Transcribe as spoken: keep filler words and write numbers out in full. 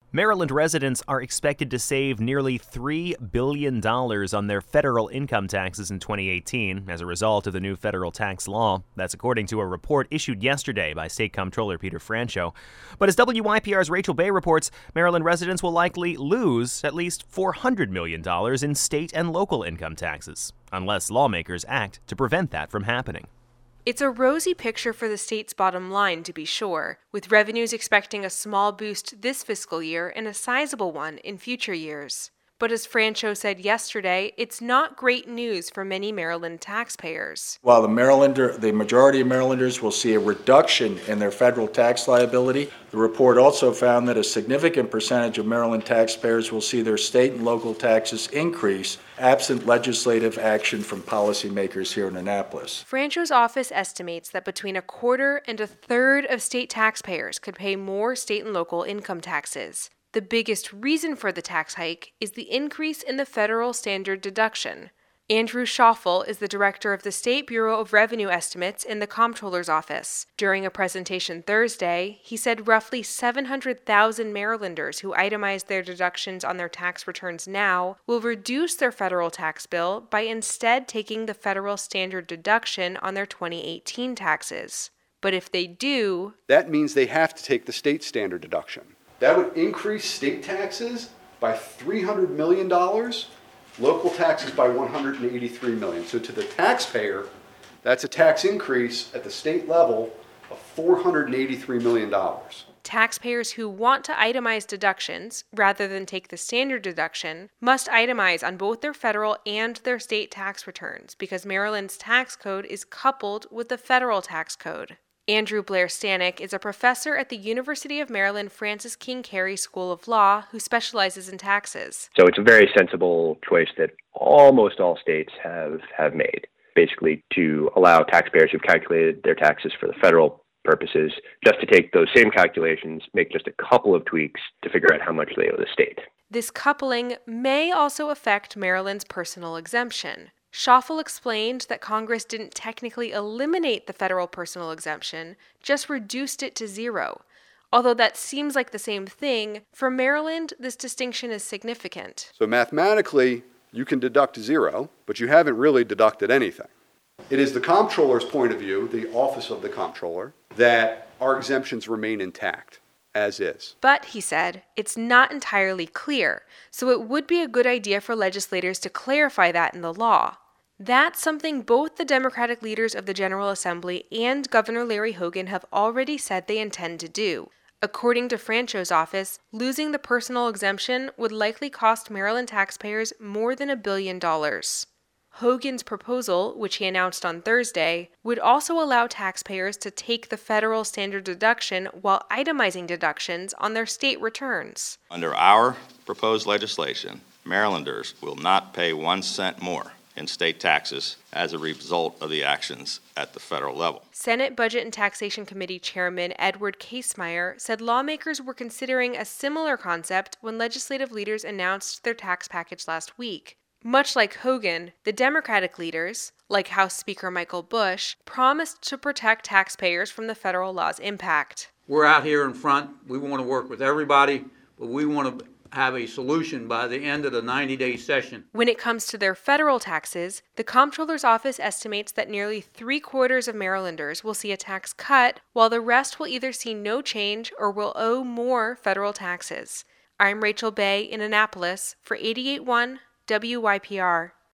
Maryland residents are expected to save nearly three billion dollars on their federal income taxes in twenty eighteen as a result of the new federal tax law. That's according to a report issued yesterday by State Comptroller Peter Franchot. But as W Y P R's Rachel Bay reports, Maryland residents will likely lose at least four hundred million dollars in state and local income taxes, unless lawmakers act to prevent that from happening. It's a rosy picture for the state's bottom line, to be sure, with revenues expecting a small boost this fiscal year and a sizable one in future years. But as Franchot said yesterday, it's not great news for many Maryland taxpayers. While the Marylander, the majority of Marylanders will see a reduction in their federal tax liability, the report also found that a significant percentage of Maryland taxpayers will see their state and local taxes increase absent legislative action from policymakers here in Annapolis. Franchot's office estimates that between a quarter and a third of state taxpayers could pay more state and local income taxes. The biggest reason for the tax hike is the increase in the federal standard deduction. Andrew Schoffel is the director of the State Bureau of Revenue Estimates in the Comptroller's office. During a presentation Thursday, he said roughly seven hundred thousand Marylanders who itemize their deductions on their tax returns now will reduce their federal tax bill by instead taking the federal standard deduction on their twenty eighteen taxes. But if they do, that means they have to take the state standard deduction. That would increase state taxes by three hundred million dollars, local taxes by one hundred eighty-three million dollars. So to the taxpayer, that's a tax increase at the state level of four hundred eighty-three million dollars. Taxpayers who want to itemize deductions, rather than take the standard deduction, must itemize on both their federal and their state tax returns because Maryland's tax code is coupled with the federal tax code. Andrew Blair Stanek is a professor at the University of Maryland Francis King Carey School of Law who specializes in taxes. So it's a very sensible choice that almost all states have, have made, basically to allow taxpayers who've calculated their taxes for the federal purposes just to take those same calculations, make just a couple of tweaks to figure out how much they owe the state. This coupling may also affect Maryland's personal exemption. Schoffel explained that Congress didn't technically eliminate the federal personal exemption, just reduced it to zero. Although that seems like the same thing, for Maryland, this distinction is significant. So mathematically, you can deduct zero, but you haven't really deducted anything. It is the comptroller's point of view, the office of the comptroller, that our exemptions remain intact, as is. But, he said, it's not entirely clear, so it would be a good idea for legislators to clarify that in the law. That's something both the Democratic leaders of the General Assembly and Governor Larry Hogan have already said they intend to do. According to Franchot's office, losing the personal exemption would likely cost Maryland taxpayers more than a billion dollars. Hogan's proposal, which he announced on Thursday, would also allow taxpayers to take the federal standard deduction while itemizing deductions on their state returns. Under our proposed legislation, Marylanders will not pay one cent more in state taxes as a result of the actions at the federal level. Senate Budget and Taxation Committee Chairman Edward Casemeyer said lawmakers were considering a similar concept when legislative leaders announced their tax package last week. Much like Hogan, the Democratic leaders, like House Speaker Michael Bush, promised to protect taxpayers from the federal law's impact. We're out here in front. We want to work with everybody, but we want to have a solution by the end of the ninety-day session. When it comes to their federal taxes, the Comptroller's office estimates that nearly three-quarters of Marylanders will see a tax cut, while the rest will either see no change or will owe more federal taxes. I'm Rachel Bay in Annapolis for eighty-eight point one W Y P R.